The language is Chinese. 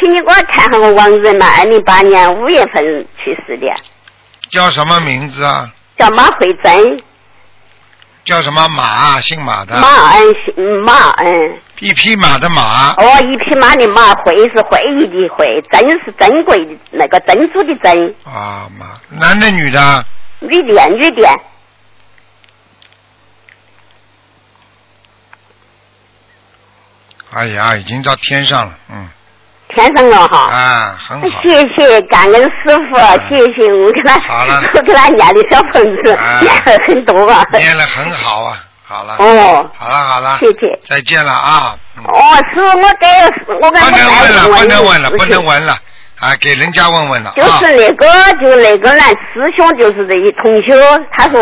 请你给我看下我亡人嘛，2008年5月份去世的。 叫什么名字啊？ 叫马慧珍。 叫什么马？姓马的。 马恩。 一匹马的马。 哦，一匹马的马，慧是会议的会，珍是珍贵的那个珍珠的珍。 啊，马，男的女的？ 女的。 哎呀，已经到天上了， 天上了哈。 啊，很好。 谢谢感恩师傅，谢谢我给他，我给他念的小房子，念了很多啊。 念了很好啊，好了。 哦。 好了。 谢谢。 再见了啊。 师傅，我不能问了，啊，给人家问了。 就是那个男师兄，就是这一同学，他说。